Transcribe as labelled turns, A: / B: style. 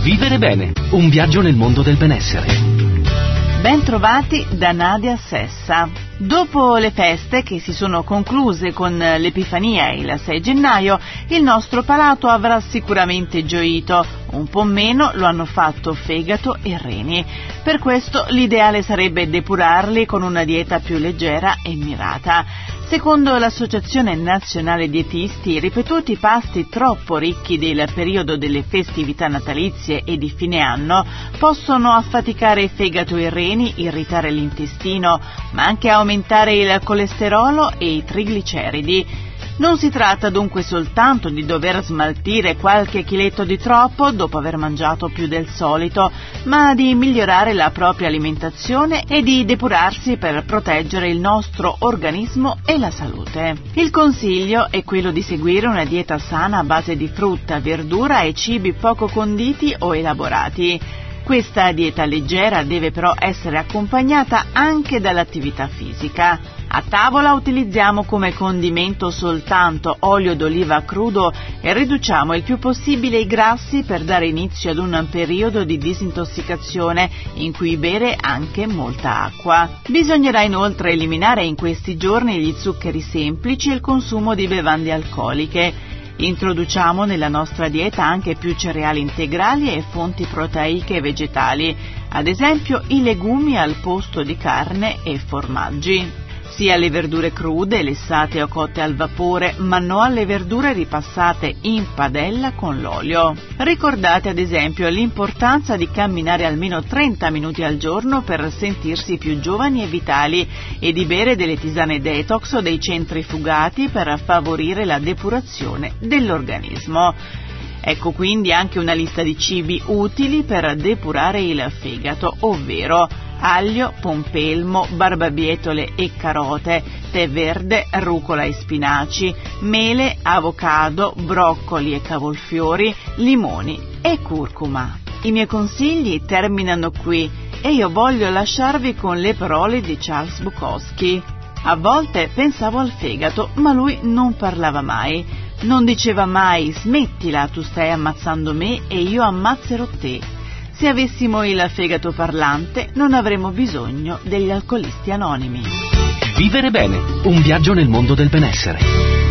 A: Vivere bene, un viaggio nel mondo del benessere.
B: Ben trovati da Nadia Sessa. Dopo le feste che si sono concluse con l'Epifania il 6 gennaio, il nostro palato avrà sicuramente gioito. Un po' meno lo hanno fatto fegato e reni. Per questo l'ideale sarebbe depurarli con una dieta più leggera e mirata. Secondo l'Associazione Nazionale Dietisti, i ripetuti pasti troppo ricchi del periodo delle festività natalizie e di fine anno possono affaticare il fegato e i reni, irritare l'intestino, ma anche aumentare il colesterolo e i trigliceridi. Non si tratta dunque soltanto di dover smaltire qualche chiletto di troppo dopo aver mangiato più del solito, ma di migliorare la propria alimentazione e di depurarsi per proteggere il nostro organismo e la salute. Il consiglio è quello di seguire una dieta sana a base di frutta, verdura e cibi poco conditi o elaborati. Questa dieta leggera deve però essere accompagnata anche dall'attività fisica. A tavola utilizziamo come condimento soltanto olio d'oliva crudo e riduciamo il più possibile i grassi per dare inizio ad un periodo di disintossicazione in cui bere anche molta acqua. Bisognerà inoltre eliminare in questi giorni gli zuccheri semplici e il consumo di bevande alcoliche. Introduciamo nella nostra dieta anche più cereali integrali e fonti proteiche vegetali, ad esempio i legumi al posto di carne e formaggi. Sia le verdure crude, lessate o cotte al vapore, ma non alle verdure ripassate in padella con l'olio. Ricordate ad esempio l'importanza di camminare almeno 30 minuti al giorno per sentirsi più giovani e vitali e di bere delle tisane detox o dei centrifugati per favorire la depurazione dell'organismo. Ecco quindi anche una lista di cibi utili per depurare il fegato, ovvero aglio, pompelmo, barbabietole e carote, tè verde, rucola e spinaci, mele, avocado, broccoli e cavolfiori, limoni e curcuma. I miei consigli terminano qui e io voglio lasciarvi con le parole di Charles Bukowski. A volte pensavo al fegato, ma lui non parlava mai. Non diceva mai smettila, tu stai ammazzando me e io ammazzerò te. Se avessimo il fegato parlante non avremmo bisogno degli alcolisti anonimi.
A: Vivere bene, un viaggio nel mondo del benessere.